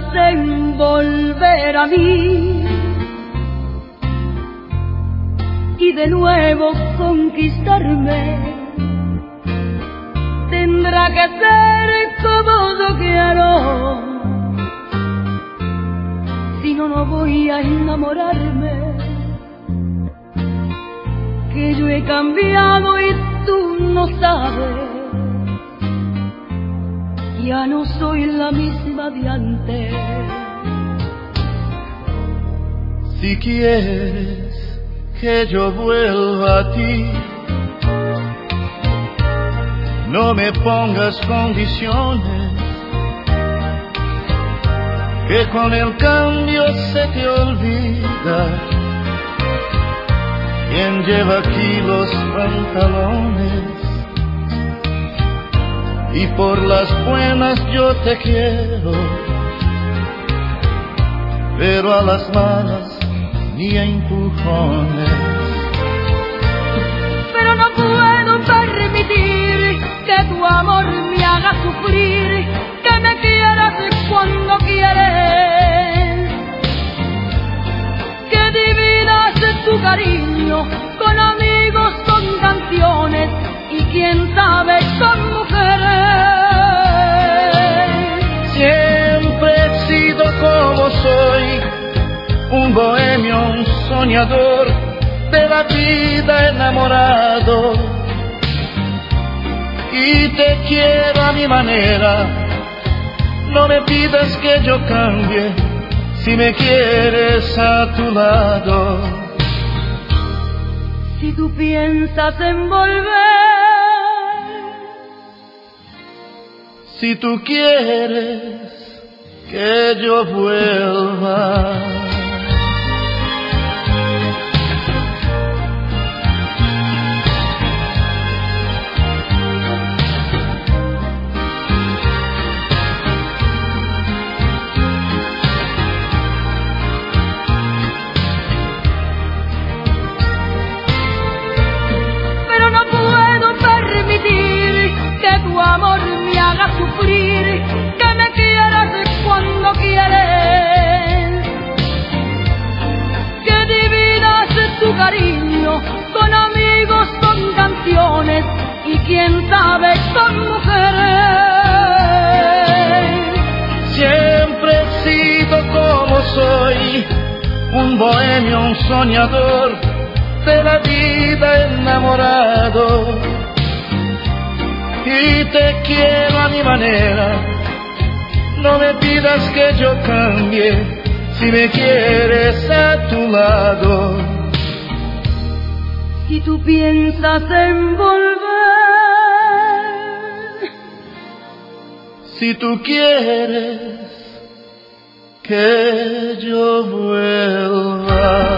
en volver a mí y de nuevo conquistarme, tendrá que ser como yo quiero, si no, no voy a enamorarme. Que yo he cambiado y tú no sabes, ya no soy la misma de antes. Si quieres que yo vuelva a ti, no me pongas condiciones, que con el cambio se te olvida quién lleva aquí los pantalones. Y por las buenas yo te quiero, pero a las malas ni a empujones. Pero no puedo permitir que tu amor me haga sufrir, que me quieras cuando quieres, que dividas tu cariño con amigos, con canciones y quién sabe con mujeres. Siempre he sido como soy, un bohemio, un soñador, de la vida enamorado, y te quiero a mi manera. No me pidas que yo cambie, si me quieres a tu lado. Si tú piensas en volver, si tú quieres que yo vuelva, tu amor me haga sufrir, que me quieras cuando quieres, que dividas tu cariño con amigos, con canciones y quién sabe con mujeres. Siempre he sido como soy, un bohemio, un soñador, de la vida enamorado, y te quiero a mi manera. No me pidas que yo cambie, si me quieres a tu lado. Si tú piensas en volver, si tú quieres que yo vuelva.